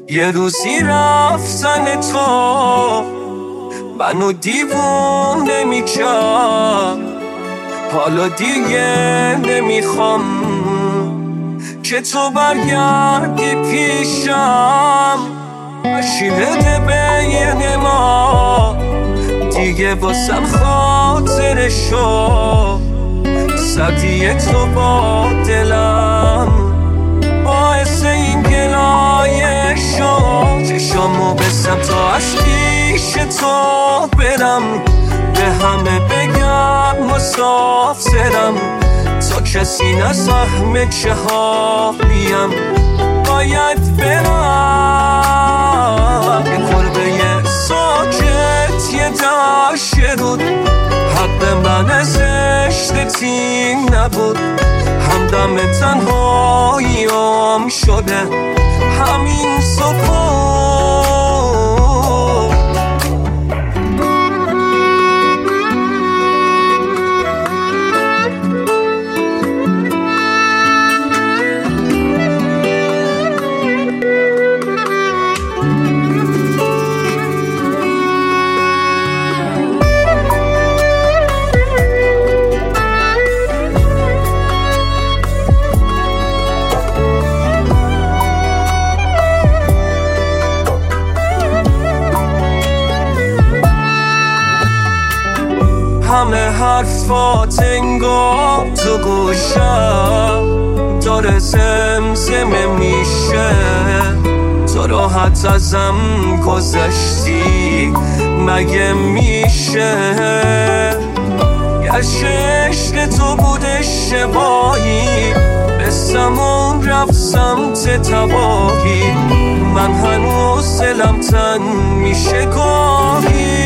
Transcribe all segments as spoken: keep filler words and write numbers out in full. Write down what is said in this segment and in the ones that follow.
یه روزی رفتن تو منو دیوونه میکرد، حالا دیگه نمیخوام که تو برگردی پیشم. مشی بده بین ما دیگه واسم خاطره شو، سردی تو با دلم باعث این گلایه شد. چشامو به سمت از پیش تو برم، به همه بگم مسافرم، تا کسی نفهمه چه حالیم. باید برم یه قربه ساکت، یه دشت رود، حق من زشتتی نبود. همدم تنهاییم شده همین سکوت. همه حرفات انگار تو گوشم داره زمزمه میشه. تو راحت ازم گذشتی مگه میشه؟ گرچه عشق تو بود اشتباهی، بسمون رفت سمت تباهی. من هنوز دلم تن میشه گاهی،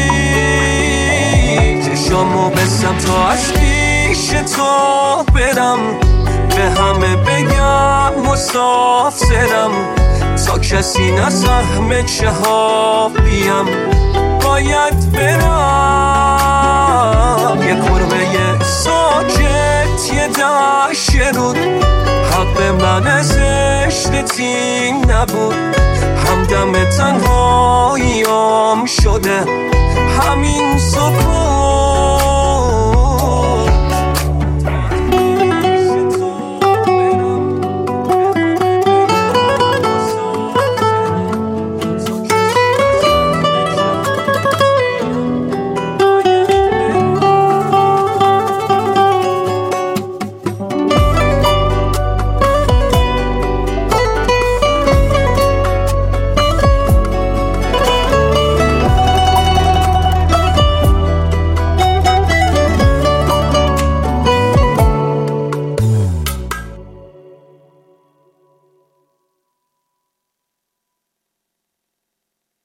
چشامو به سمت از پیش تو برم، به همه بگم مسافرم، تا کسی نفهمه چه حالیم. باید برم یه قربه ساکت، یه دشت رود، حق من زشتتی نبود. همدم تنهاییم شده همین سکوت.